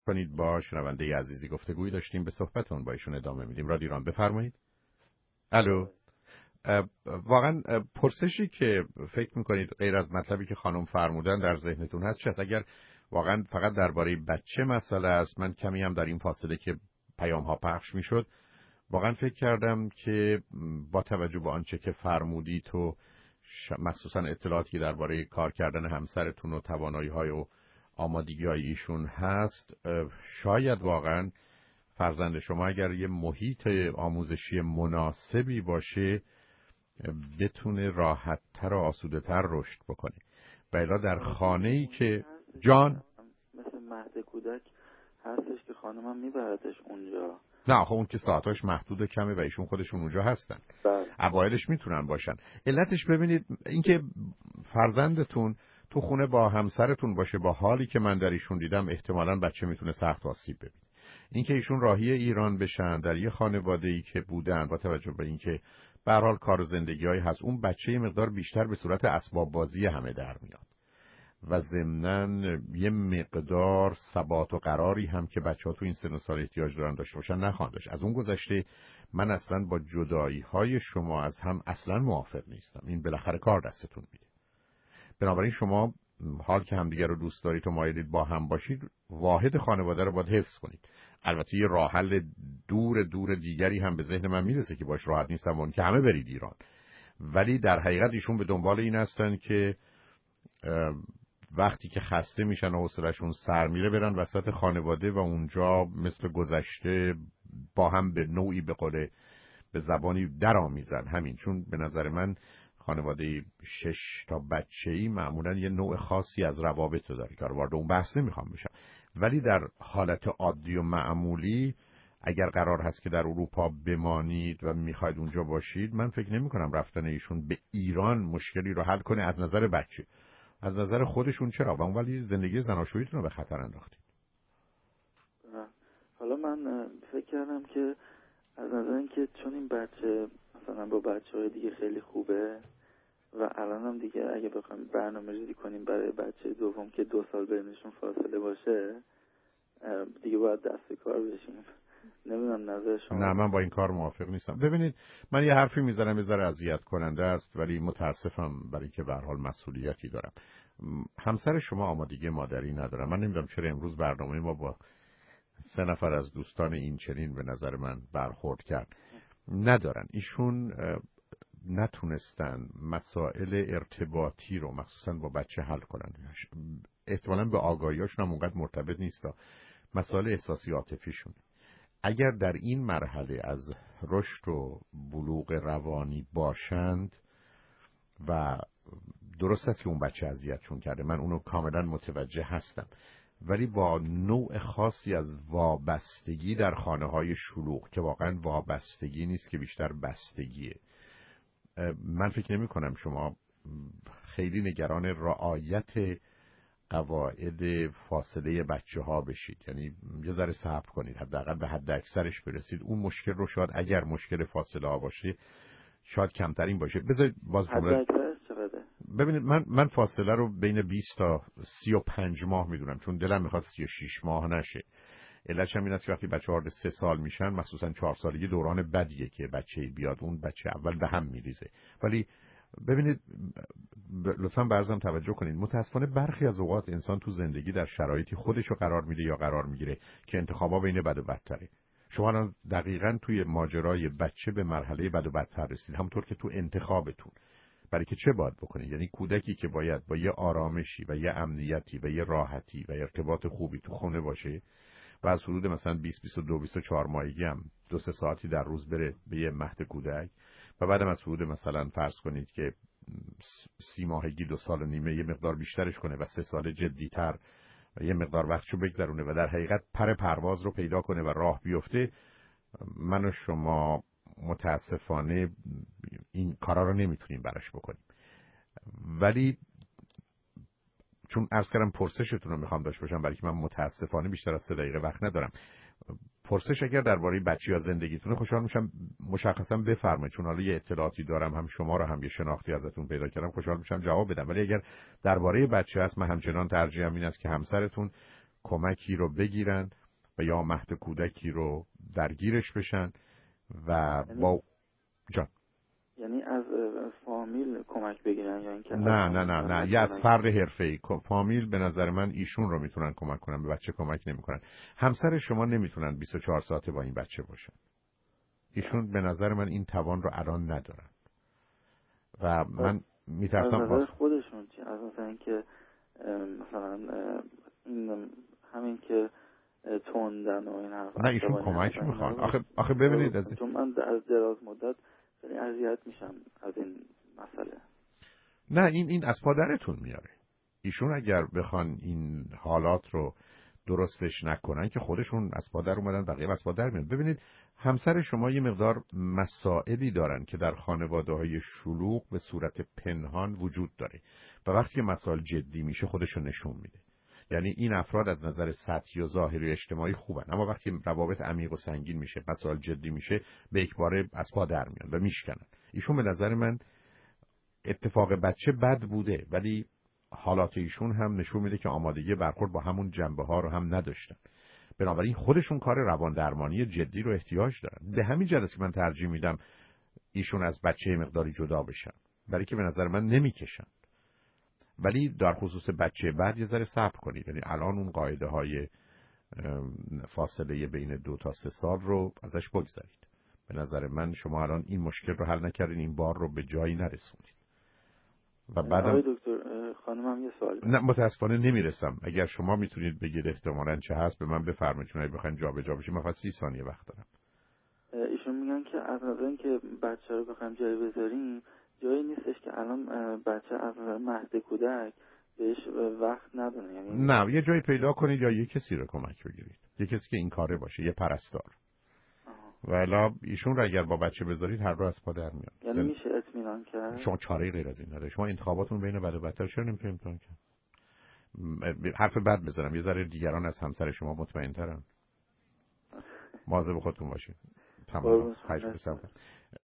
کنید با شنونده عزیزی گفتگویی داشتیم، به صحبتون با ایشون ادامه میدیم. رادیو ایران، بفرمایید. الو. واقعا پرسشی که فکر میکنید غیر از مطلبی که خانم فرمودن در ذهنتون هست چه است؟ اگر واقعا فقط درباره بچه مسئله است، من کمی هم در این فاصله که پیام ها پخش میشد واقعا فکر کردم که با توجه به آنچه که فرمودید و مخصوصا اطلاعاتی درباره کار کردن همسرتون و توانایی‌های و آمادگی‌های ایشون هست، شاید واقعا فرزند شما اگر یه محیط آموزشی مناسبی باشه بتونه راحت‌تر و آسوده‌تر رشد بکنه. و الا در خانه‌ای که جان مثل مهد کودک هستش که خانمم میبردش اونجا. نه خب اون که ساعتاش محدود کمه و ایشون خودشون اونجا هستن. اوایلش میتونن باشن. علتش ببینید اینکه فرزندتون تو خونه با همسرتون باشه، با حالی که من در ایشون دیدم احتمالاً بچه میتونه سخت آسیب ببینه. اینکه ایشون راهی ایران بشن در یه خانواده‌ای که بودن، با توجه به اینکه به هر حال کار و زندگی‌هایی هست، اون بچه یه مقدار بیشتر به صورت اسباب بازی همه در میاد و ضمناً یه مقدار ثبات و قراری هم که بچه‌ها تو این سن و سال احتیاج دارن داشته باشن نخواهند داشت. از اون گذشته من اصلاً با جدایی‌های شما از هم اصلاً موافق نیستم. این بالاخره کار دستتون میده. بنابراین شما حال که همدیگه رو دوست دارید و مایلید با هم باشید، واحد خانواده رو باید حفظ کنید. البته یه راه حل دور دیگری هم به ذهن من میرسه که باش راحت نیستم، اون که همه برید ایران. ولی در حقیقت ایشون به دنبال این هستن که وقتی که خسته میشن و حوصله‌شون سر میره برن وسط خانواده و اونجا مثل گذشته با هم به نوعی به قول به زبانی درآمیزن. همین، چون به نظر من خانواده 6 تا بچه‌ای معمولا یه نوع خاصی از روابط رو داره که وارد اون بحث نمیخوام بشم. ولی در حالت عادی و معمولی اگر قرار هست که در اروپا بمانید و میخواید اونجا باشید، من فکر نمی کنم رفتن ایشون به ایران مشکلی رو حل کنه از نظر بچه. از نظر خودشون چرا؟ و اون ولی زندگی زناشوییتون رو به خطر انداختید. حالا من فکر کردم که از نظر اینکه چون این بچه مثلا با بچه‌های دیگه خیلی خوبه و الان هم دیگه اگه بخوایم برنامه‌ریزی کنیم برای بچه دوم که 2 سال بینشون فاصله باشه، دیگه باید دست کار بشیم. نمیدونم نظر شما. نه، من با این کار موافق نیستم. ببینید من یه حرفی میزنم یه ذره اذیت کننده است، ولی متاسفم برای که به هر حال مسئولیتی دارم. همسر شما آمادگی مادری نداره. من نمیدونم چرا امروز برنامه ما با 3 نفر از دوستان این چنین به نظر من برخورد کرد. ندارن. ایشون نتونستن مسائل ارتباطی رو مخصوصا با بچه حل کنن. احتمالاً به آگاهیاشون هم اونقدر مرتبط نیست. مسائل احساسی عاطفیشون اگر در این مرحله از رشد و بلوغ روانی باشند و درست است که اون بچه اذیتشون کرده، من اونو کاملا متوجه هستم، ولی با نوع خاصی از وابستگی در خانه‌های شلوغ که واقعا وابستگی نیست که بیشتر بستگیه، من فکر نمی کنم شما خیلی نگران رعایت قواعد فاصله بچه ها بشید. یعنی یه ذره صبر کنید، حداقل به حد اکثرش برسید. اون مشکل رو شاید اگر مشکل فاصله ها باشه شاید کمترین باشه. بذارید باز ببینید من فاصله رو بین 20 تا 35 ماه میدونم، چون دلم میخواد 36 ماه نشه. علتش هم این است که وقتی بچه‌ها وارد 3 سال میشن، مخصوصا 4 سالگی دوران بدیه که بچه‌ای بیاد اون بچه اول به هم میریزه. ولی ببینید لطفاً برزم توجه کنید، متاسفانه برخی از اوقات انسان تو زندگی در شرایطی خودشو قرار میده یا قرار میگیره که انتخابا بین بد و بدتره. شما الان دقیقاً توی ماجرای بچه به مرحله بد و بدتر رسید، همونطور که تو انتخابتون. برای که چه باید بکنید؟ یعنی کودکی که باید با یه آرامشی و یه امنیتی و یه راحتی و ارتباط خوبی تو خونه باشه و از حدود مثلا 20 22 24 ماهگی هم 2-3 ساعتی در روز بره به یه مهد کودک و بعدم از حدود مثلا فرض کنید که 30 ماهگی 2 سال و نیمه یه مقدار بیشترش کنه و 3 سال جدی‌تر یه مقدار وقتشو بگذرونه و در حقیقت پر پرواز رو پیدا کنه و راه بیفته، من و شما متاسفانه این کارا رو نمیتونیم براش بکنیم. ولی چون عرض کردم پرسشتون رو میخوام داشته باشم، برای که من متاسفانه بیشتر از 3 دقیقه وقت ندارم. پرسش اگر درباره بچه‌ها زندگیتونه خوشحال میشم مشخصا بفرمایید، چون حالا یه اطلاعاتی دارم، هم شما رو هم یه شناختی ازتون پیدا کردم، خوشحال میشم جواب بدم. ولی اگر درباره بچه هست، من همچنان ترجیحم این است که همسرتون کمکی رو بگیرن و یا مهد کودکی رو درگیرش بشن و با جان. یعنی از فامیل کمک بگیرن یا اینکه نه یه از فرد حرفه‌ای. فامیل به نظر من ایشون رو میتونن کمک کنن، به بچه کمک نمیکنن. همسر شما نمیتونن 24 ساعته با این بچه باشن. ایشون به نظر من این توان رو الان ندارن و من میترسم از خودشون چی؟ از مثلا اینکه مثلا این همین که تندن و این حرف. نه ایشون کمک میخوان. آخه ببینید چون من از دراز مدت خیلی اذیت میشم از این مسئله. نه این از پادرتون میاره. ایشون اگر بخوان این حالات رو درستش نکنن که خودشون از پادر اومدن، بقیه از پادر میان. ببینید همسر شما یه مقدار مسائلی دارن که در خانواده‌های شلوغ به صورت پنهان وجود داره و وقتی که مسائل جدی میشه خودشون نشون میده. یعنی این افراد از نظر سطحی و ظاهری و اجتماعی خوبن، اما وقتی روابط عمیق و سنگین میشه، مسائل جدی میشه، به یکباره از پادر میان و میشکنن. ایشون به نظر من اتفاق بچه بد بوده ولی حالات ایشون هم نشون میده که آمادگی برخورد با همون جنبه ها رو هم نداشتن. بنابراین خودشون کار روان درمانی جدی رو احتیاج دارن. به همین جهت که من ترجیح میدم ایشون از بچه مقداری جدا بشن، برای که به نظر من نمیکشن. ولی در خصوص بچه بعد یه ذره صبر کنید. یعنی الان اون قاعده های فاصله بین 2 تا 3 سال رو ازش بگذارید. به نظر من شما الان این مشکل رو حل نکردین، این بار رو به جایی نرسوندید. و بعدم دکتر خانمم یه سوال. نه متاسفانه نمیرسم. اگر شما میتونید بگید احتمالاً چه هست به من بفرمایید، چون اگه بخواید جابجا بشیم من فقط 30 ثانیه وقت دارم. ایشون میگن که از نظر اینکه بچه رو بخوایم جایی بذاریم، جایی نیستش که الان بچه از مهد کودک بهش وقت نداره. یعنی نه یه جایی پیدا کنید یا یه کسی رو کمک بگیرید، یه کسی که این کاره باشه، یه پرستار. والا ایشون رو اگر با بچه بذارید هر رو از پا در میاد. یعنی میشه اطمینان کرد؟ شما چاره غیر از این نداره. شما انتخاباتون بین بد و بدتر چرا نمیتونید امتحان کنید؟ حرف بد بزنم یه ذره دیگران از همسر شما مطمئن ترن. مواظب خودتون باشید. تمام. خواهش می‌کنم.